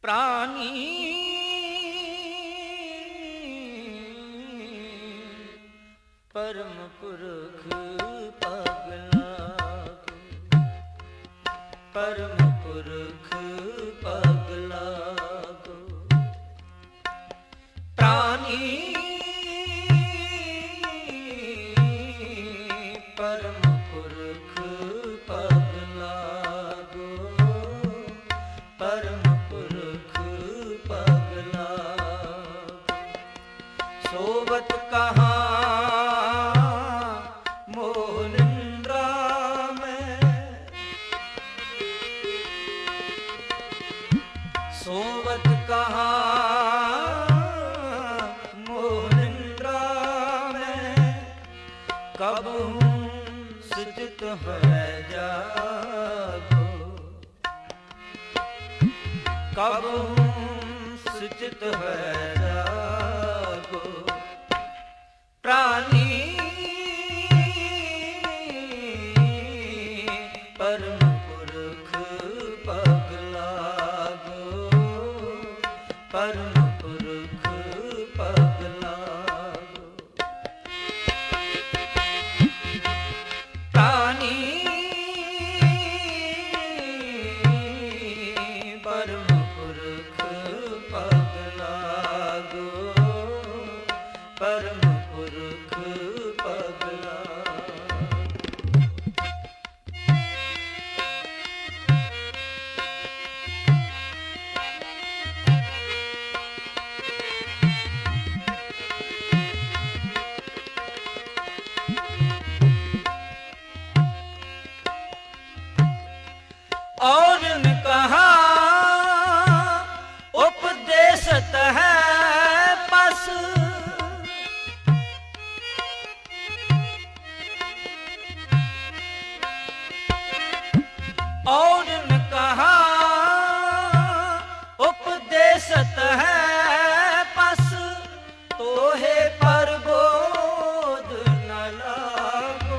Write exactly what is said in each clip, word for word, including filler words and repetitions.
प्राणी परम पुरख पगला को, परम पुरख पगला को। प्राणी परम पुरख पगला को, परम पुरख पगला को। सोवत कहाँ सोवत कहाँ मोह निंद्रा में, कब हूँ स्थित है जागो, कब हूँ स्थित है जागो। प्राणी परम पुरख पगला को, परम पुरख पगला को। प्राणी परम पुरख पगला को, परम पुरख पगला। और न कहा उपदेशत है बस, और न कहा उपदेशत है बस, तो है पर बोध न लागो।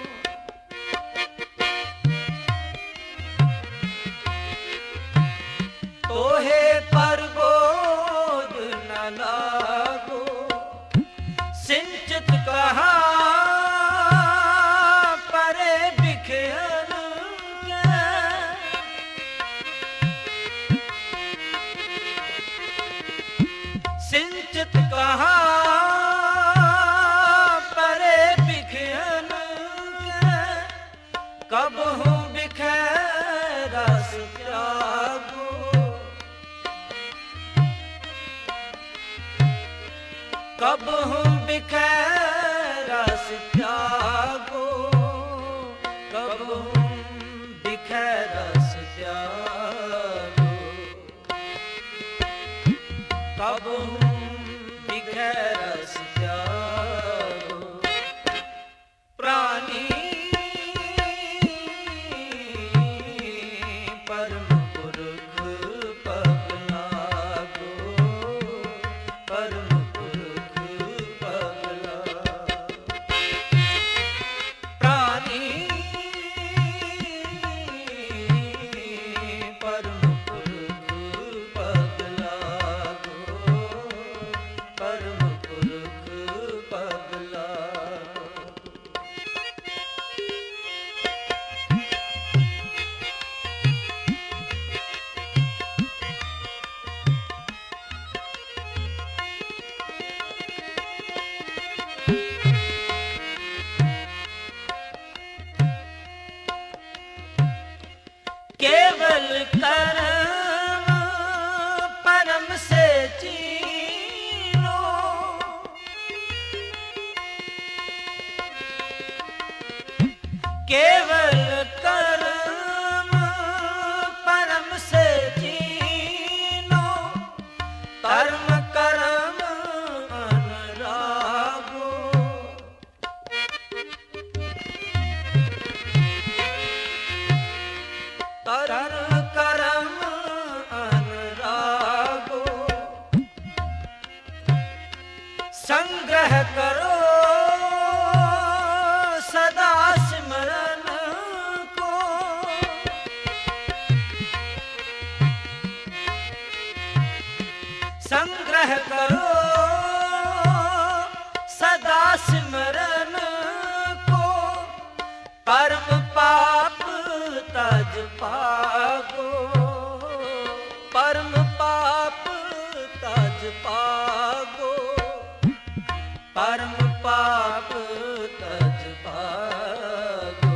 तोहे पर बोध न लागो। सिंचित कहा परे बिखेर सिंचित कहा परे बिखेर, कब हूँ बिखेरा त्यागो, कब हूँ बिखेरा त्यागो, कब हूँ बिखेरा त्यागो, कब हूँ बिखेरा त्यागो। प्राणी परम पुरख पगला को, परम पुरख पगला। प्राणी परम पुरख पगला को, परम पुरख संग्रह करो सदा सिमरन को, कर्म पाप तज पागो, परम पाप तज पागो, परम पाप तज पागो,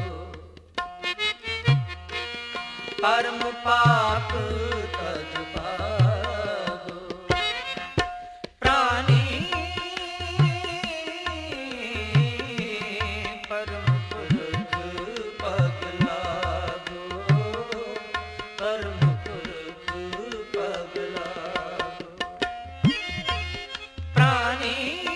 परम पाप तज पागो। प्राणी परम पुरख पग लागो, परम पुरख पग लागो। प्राणी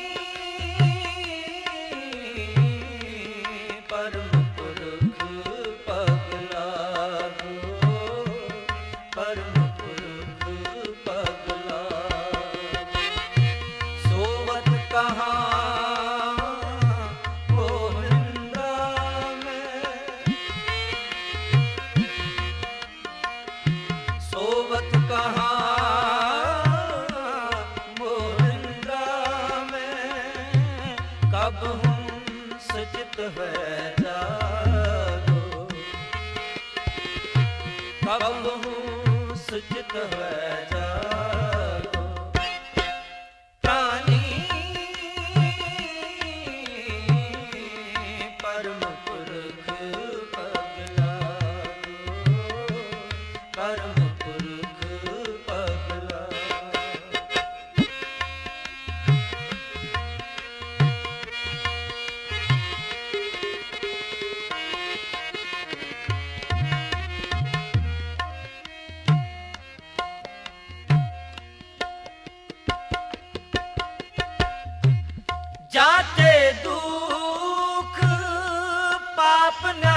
परम पुरख पग लागो, परम पुरख पग लागो। सोवत कहाँ मोह निंदा में, सोवत कहाँ मोह निंदा में, कब हम सचित है जागो, कब हम सचित है जागो। प्राणी परम पुरख पग लागो, परम पुरख पग लागो। जाते दुख पाप न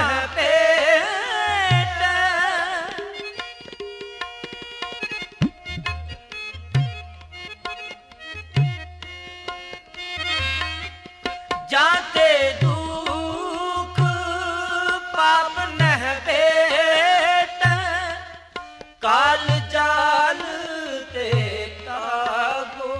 पेट, जाते दुख पाप न पेट, काल जाल ते तागो,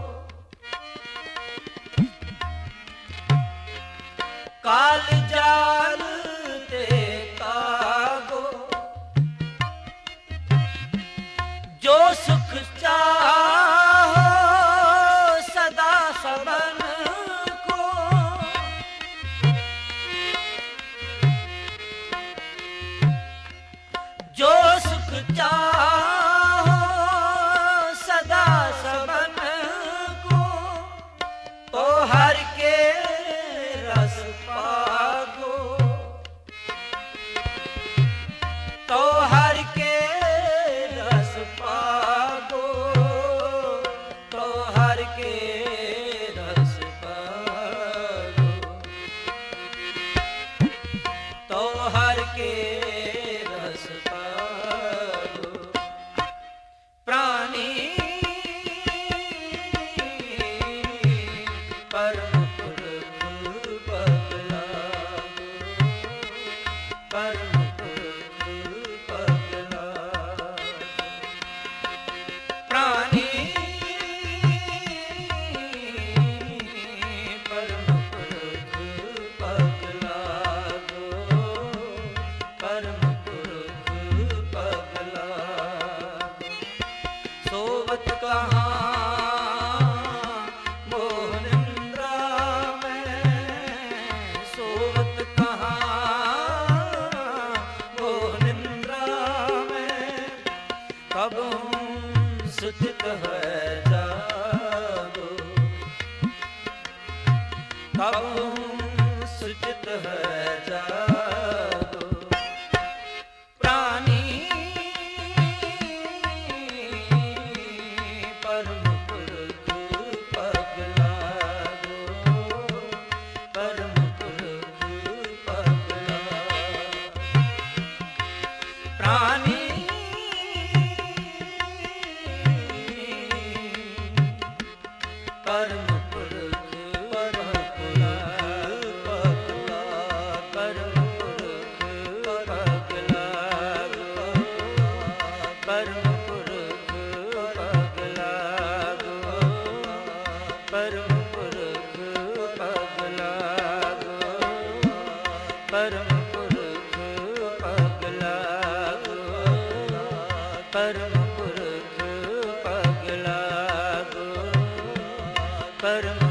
काल जाल ते तागो। जो सुख चाहो सदा सबन को, जो सुख चाहो सदा सबन को, तो हर के रस पागो, तो हर के रस पागो, तो हर के रस पागो, तो हर के रस पागो। प्राणी परम पुरख पग लागो, परम पुरख पग लागो। प्राणी परम पुरख पग लागो, परम पुरख पग लागो। सोवत कहाँ मोह निंद्रा में, सोवत कहाँ मोह निंद्रा में, कब हम सुचित है जागो, कब हम सुचित है जागो। प्राणी परम पुरख पग लागो, परम पुरख पग लागो। प्राणी परम पुरख परम पुरख पग लागो, परम परम पुरख पग लागो, परम पुरख पग लागो, परम